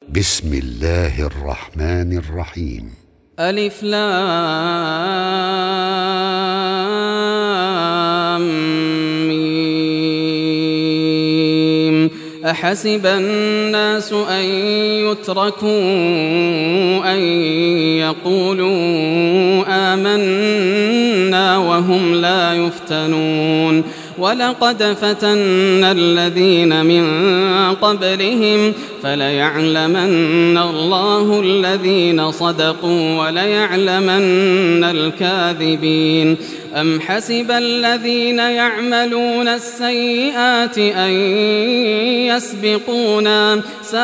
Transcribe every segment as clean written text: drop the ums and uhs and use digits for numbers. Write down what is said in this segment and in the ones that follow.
بسم الله الرحمن الرحيم. ألف لام ميم. أحسب الناس أن يتركوا أن يقولوا آمنا وهم لا يفتنون. ولقد فتنا الذين من قبلهم فليعلمن الله الذين صدقوا وليعلمن الكاذبين. أم حسب الذين يعملون السيئات أن يسبقونا ساء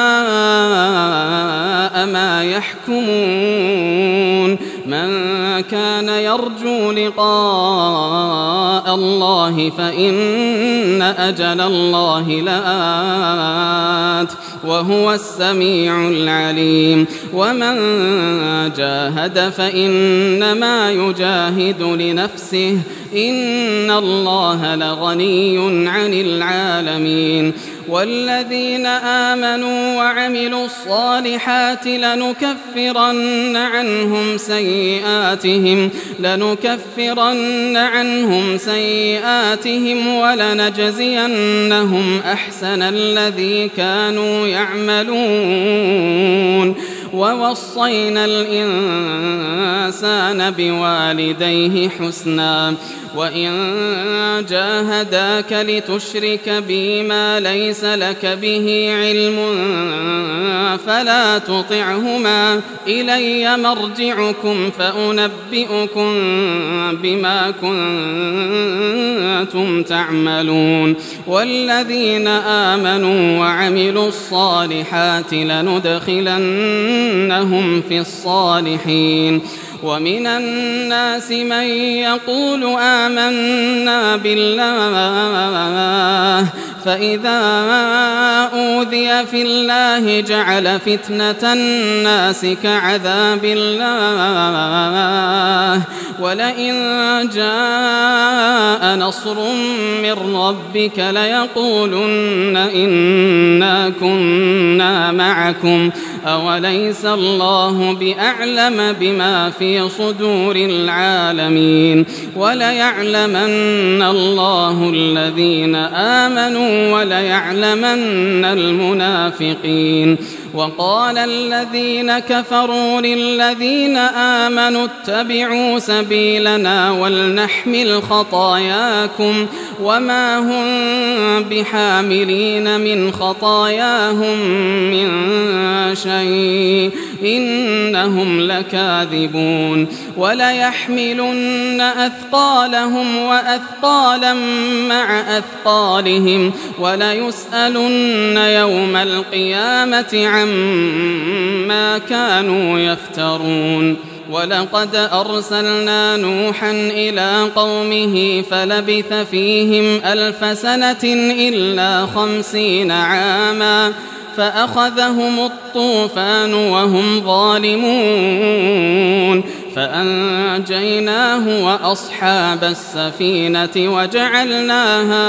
ما يحكمون. من كان يرجو لقاء الله فإن أجل الله لآت وهو السميع العليم. ومن جاهد فإنما يجاهد لنفسه إن الله لغني عن العالمين. والذين آمنوا وعملوا الصالحات لنكفرن عنهم سيئاتهم ولنجزينهم أحسن الذي كانوا يعملون. ووصينا الإنسان بوالديه حسنا وإن جاهداك لتشرك بي ما ليس لك به علم فلا تطعهما إلي مرجعكم فأنبئكم بما كنتم تعملون. والذين آمنوا وعملوا الصالحات لندخلنهم في الصالحين. ومن الناس من يقول آمنا بالله فإذا أوذي في الله جعل فتنة الناس كعذاب الله ولئن جاء نصر من ربك ليقولن إنا كنا معكم أوليس الله بأعلم بما في صدور العالمين. وليعلمن الله الذين آمنوا وليعلمن المنافقين. وقال الذين كفروا للذين آمنوا اتبعوا سبيلنا ولنحمل خطاياكم وما هم بحاملين من خطاياهم من شيء إنهم لكاذبون. وليحملن أثقالهم وأثقالا مع أثقالهم وليسألن يوم القيامة عما كانوا يفترون. ولقد أرسلنا نوحا إلى قومه فلبث فيهم 1000 سنة إلا 50 عاما فأخذهم الطوفان وهم ظالمون فأنجيناه وأصحاب السفينة وجعلناها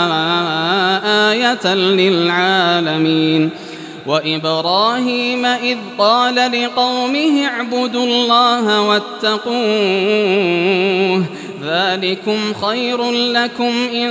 آية للعالمين. وإبراهيم إذ قال لقومه اعبدوا الله واتقوه ذلكم خير لكم إن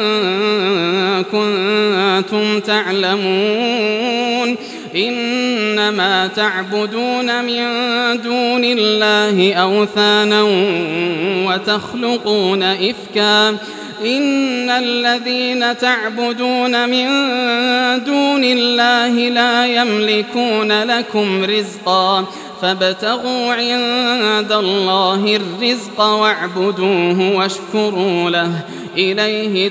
كنتم تعلمون. إنما تعبدون من دون الله أوثانا وتخلقون إفكا إن الذين تعبدون من دون الله لا يملكون لكم رزقا فابتغوا عند الله الرزق واعبدوه واشكروا له إليه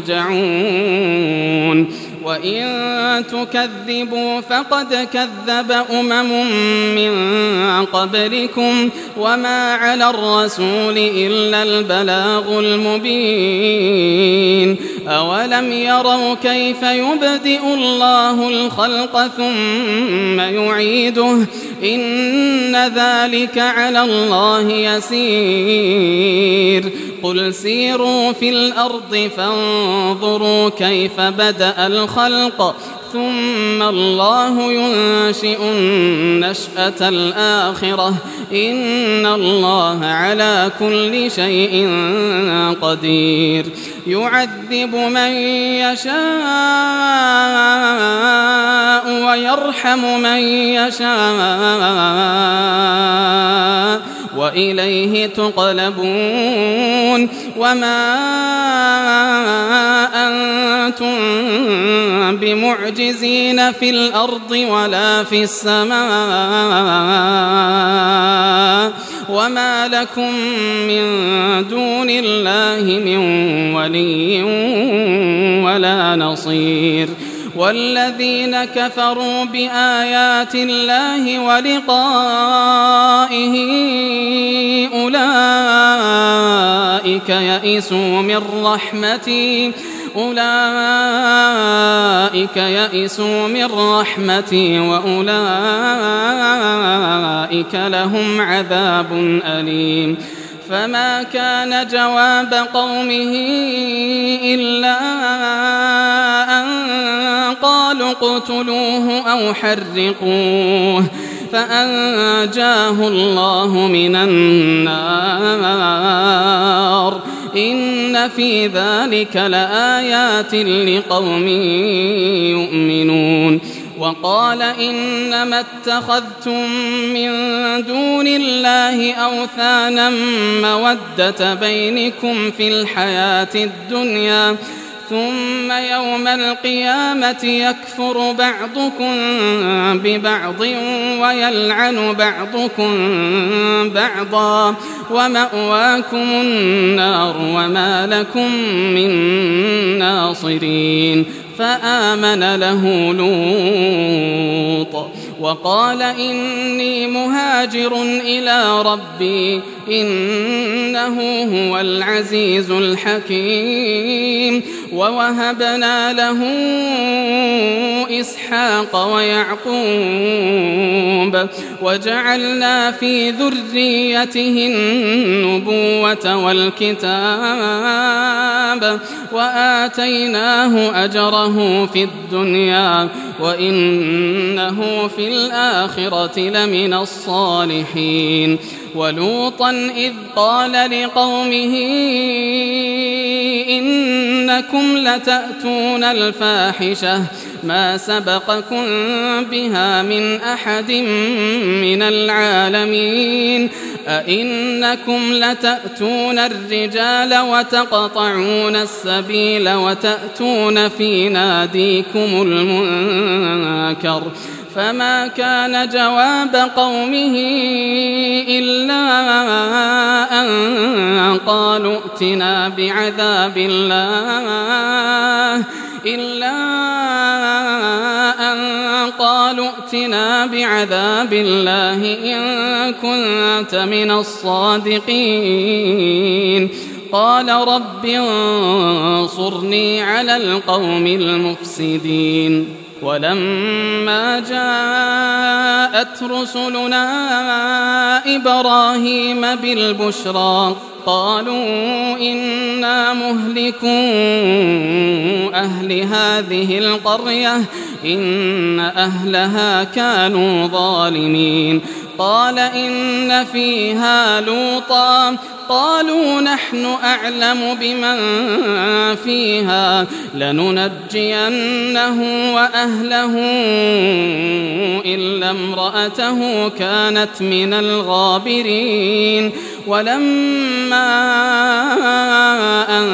ترجعون. وإن تكذبوا فقد كذب من قبلكم وما على الرسول إلا البلاغ المبين. أولم يروا كيف يبدئ الله الخلق ثم يعيده إن ذلك على الله يسير. قل سيروا في الأرض فانظروا كيف بدأ الخلق ثم الله ينشئ النشأة الآخرة إن الله على كل شيء قدير يعذب من يشاء ويرحم من يشاء وإليه تقلبون وما أنتم بمعجزين في الأرض ولا في السماء وما لكم من دون الله من ولي ولا نصير والذين كفروا بآيات الله ولقائه أولئك يئسوا من رحمتي وأولئك لهم عذاب أليم فما كان جواب قومه إلا أن قالوا اقتلوه أو حرقوه فأنجاه الله من النار إن في ذلك لآيات لقوم يؤمنون وقال إنما اتخذتم من دون الله أوثانا مودة بينكم في الحياة الدنيا ثم يوم القيامة يكفر بعضكم ببعض ويلعن بعضكم بعضا ومأواكم النار وما لكم من ناصرين فآمن له لوط وقال إني مهاجر إلى ربي إنه هو العزيز الحكيم ووهبنا له إسحاق ويعقوب وجعلنا في ذريته النبوة والكتاب وآتيناه أجره في الدنيا وإنه في الآخرة لمن الصالحين ولوطا إذ قال لقومه إنكم لتأتون الفاحشة ما سبقكم بها من أحد من العالمين أئنكم لتأتون الرجال وتقطعون السبيل وتأتون في ناديكم المنكر فما كان جواب قومه إلا أن قالوا ائتنا بعذاب الله إن كنت من الصادقين قال رب انصرني على القوم المفسدين ولما جاءت رسلنا إبراهيم بالبشرى قالوا إنا مهلكو أهل هذه القرية إن أهلها كانوا ظالمين قال إن فيها لوطا قالوا نحن أعلم بمن فيها لننجينه وأهله إلا امرأته كانت من الغابرين ولما أن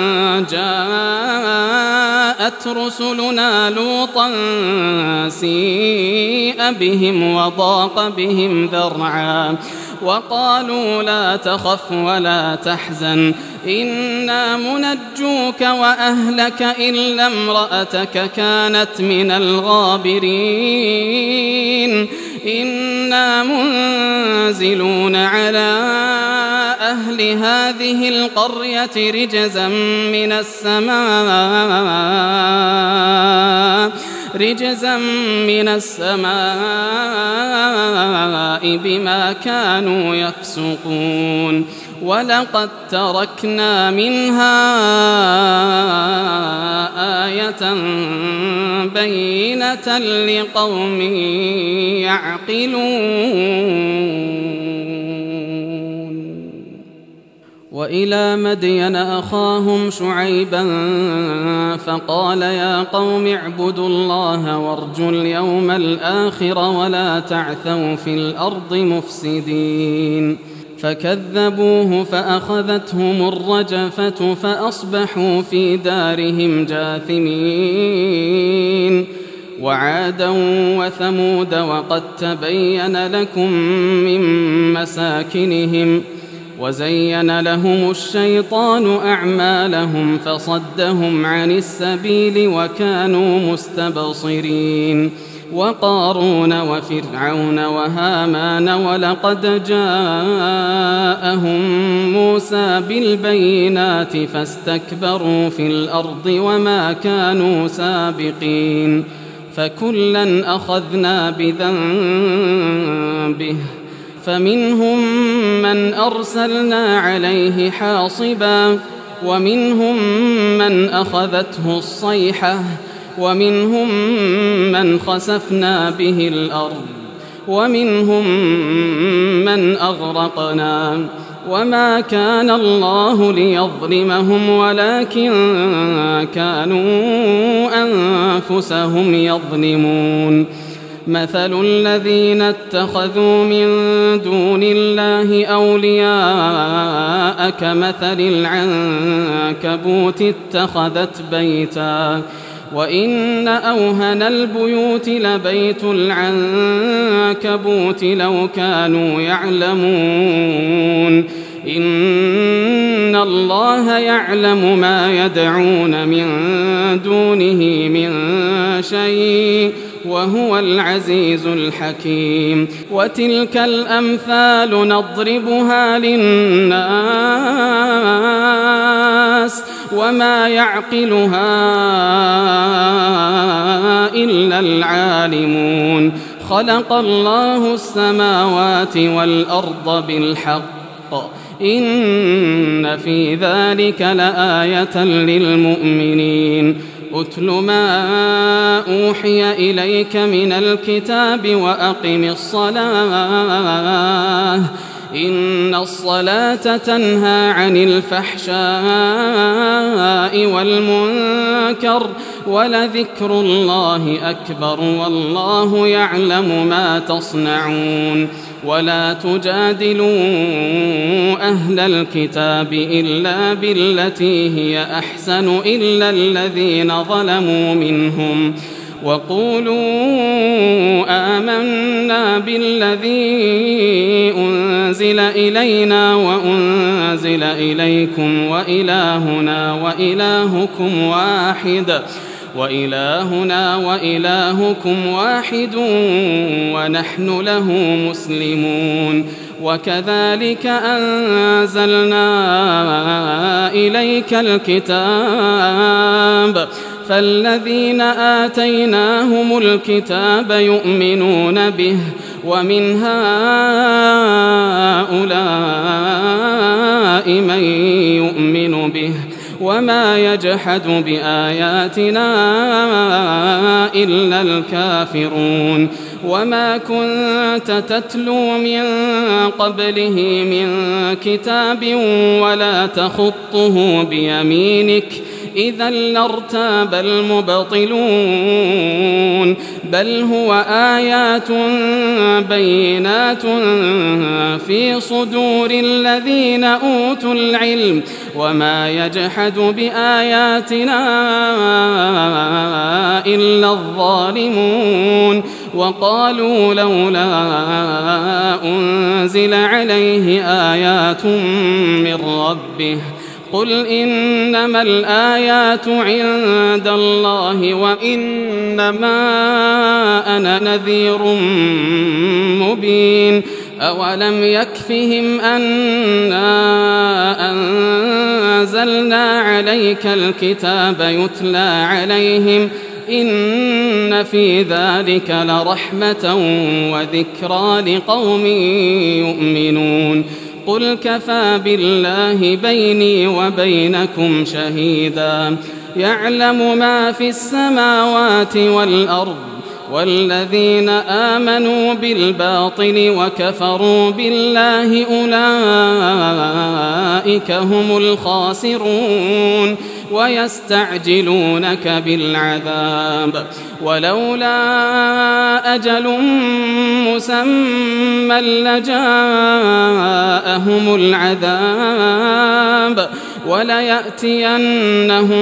جاءت رسلنا لوطا سيء بهم وضاق بهم ذرعا وقالوا لا تخف ولا تحزن إنا منجوك وأهلك إلا امرأتك كانت من الغابرين إنا منزلون على أهل هذه القرية رجزا من السماء بما كانوا يفسقون ولقد تركنا منها آية بينة لقوم يعقلون. وإلى مدين أخاهم شعيبا فقال يا قوم اعبدوا الله وارجوا اليوم الآخر ولا تعثوا في الأرض مفسدين. فكذبوه فأخذتهم الرجفة فأصبحوا في دارهم جاثمين. وعادا وثمود وقد تبين لكم من مساكنهم وزين لهم الشيطان أعمالهم فصدهم عن السبيل وكانوا مستبصرين. وقارون وفرعون وهامان ولقد جاءهم موسى بالبينات فاستكبروا في الأرض وما كانوا سابقين. فكلا أخذنا بذنبه فمنهم من أرسلنا عليه حاصبا ومنهم من أخذته الصيحة ومنهم من خسفنا به الأرض ومنهم من أغرقنا. وما كان الله ليظلمهم ولكن كانوا أنفسهم يظلمون. مثل الذين اتخذوا من دون الله أولياء كمثل العنكبوت اتخذت بيتا وإن أوهن البيوت لبيت العنكبوت لو كانوا يعلمون. إن الله يعلم ما يدعون من دونه من شيء وهو العزيز الحكيم. وتلك الأمثال نضربها للناس وما يعقلها إلا العالمون. خلق الله السماوات والأرض بالحق إن في ذلك لآية للمؤمنين. أتل ما أوحي إليك من الكتاب وأقم الصلاة إن الصلاة تنهى عن الفحشاء والمنكر ولذكر الله أكبر والله يعلم ما تصنعون. ولا تجادلوا أهل الكتاب إلا بالتي هي أحسن إلا الذين ظلموا منهم وقولوا آمنا بالذي أنزل إلينا وأنزل إليكم وإلهنا وإلهكم واحد ونحن له مسلمون. وكذلك أنزلنا إليك الكتاب فالذين آتيناهم الكتاب يؤمنون به ومن هؤلاء من يؤمن به وما يجحد بآياتنا إلا الكافرون. وما كنت تتلو من قبله من كتاب ولا تخطه بيمينك إذا لارتاب المبطلون بل هو آيات بينات في صدور الذين أوتوا العلم وما يجحد بآياتنا إلا الظالمون. وقالوا لولا أنزل عليه آيات من ربه قل إنما الآيات عند الله وإنما أنا نذير مبين. أولم يكفهم أنا أنزلنا عليك الكتاب يتلى عليهم إن في ذلك لرحمة وذكرى لقوم يؤمنون قل كفى بالله بيني وبينكم شهيدا يعلم ما في السماوات والأرض والذين آمنوا بالباطل وكفروا بالله أولئك هم الخاسرون ويستعجلونك بالعذاب ولولا أجل مسمى لجاءهم العذاب وليأتينهم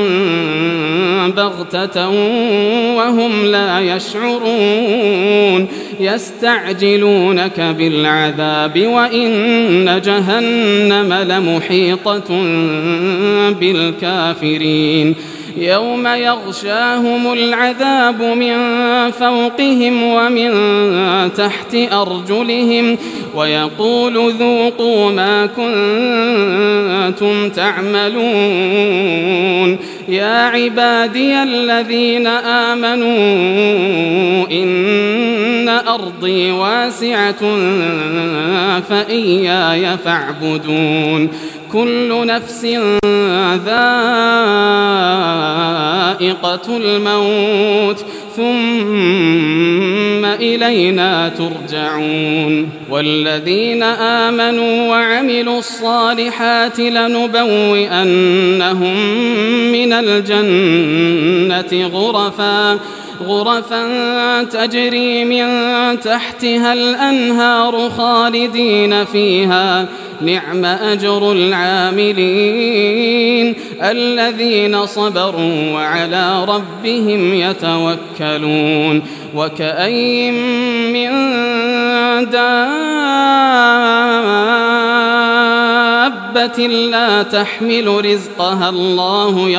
بغتة وهم لا يشعرون يستعجلونك بالعذاب وإن جهنم لمحيطة بالكافرين يوم يغشاهم العذاب من فوقهم ومن تحت أرجلهم ويقول ذوقوا ما كنتم تعملون يا عبادي الذين آمنوا إن أرضي واسعة فإياي فاعبدون كل نفس ذائقة الموت ثم إلينا ترجعون والذين آمنوا وعملوا الصالحات لنبوئنهم من الجنة غرفا تجري من تحتها الأنهار خالدين فيها نعم أجر العاملين الذين صبروا وعلى ربهم يتوكلون وكأين من دابة لا تحمل رزقها الله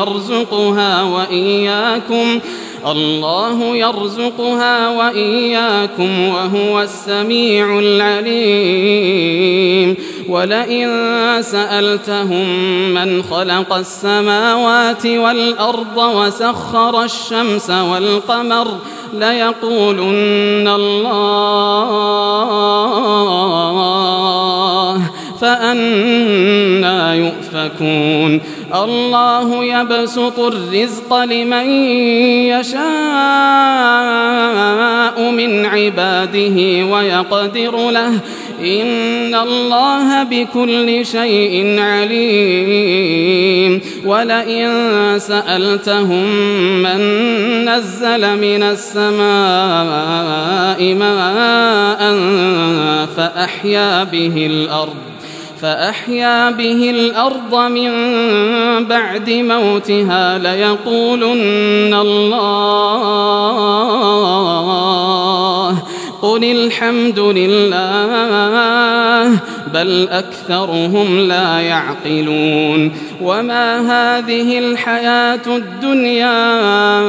يرزقها وإياكم وهو السميع العليم ولئن سألتهم من خلق السماوات والأرض وسخر الشمس والقمر ليقولن الله فأنى يؤفكون الله يبسط الرزق لمن يشاء من عباده ويقدر له إن الله بكل شيء عليم ولئن سألتهم من نزل من السماء ماء فأحيا به الأرض من بعد موتها ليقولن الله قل الحمد لله بل أكثرهم لا يعقلون وما هذه الحياة الدنيا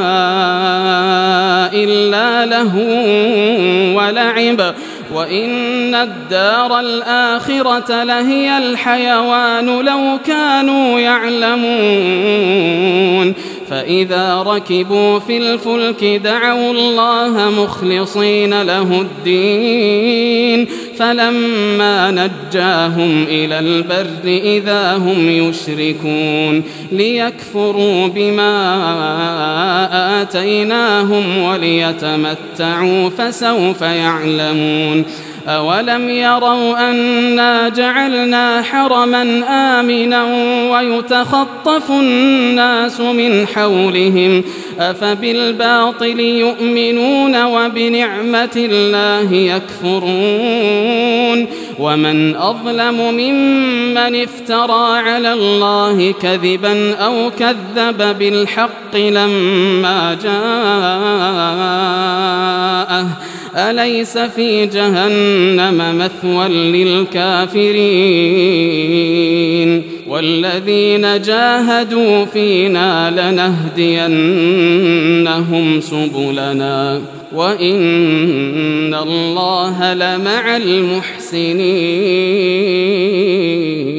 إلا لهو ولعب وإن الدار الآخرة لهي الحيوان لو كانوا يعلمون فإذا ركبوا في الفلك دعوا الله مخلصين له الدين فلما نجاهم إلى البر إذا هم يشركون ليكفروا بما آتيناهم وليتمتعوا فسوف يعلمون أولم يروا أنا جعلنا حرما آمنا ويتخطف الناس من حولهم أفبالباطل يؤمنون وبنعمة الله يكفرون ومن أظلم ممن افترى على الله كذبا أو كذب بالحق لما جاءه أليس في جهنم مثوى للكافرين والذين جاهدوا فينا لنهدينهم سبلنا وإن الله لمع المحسنين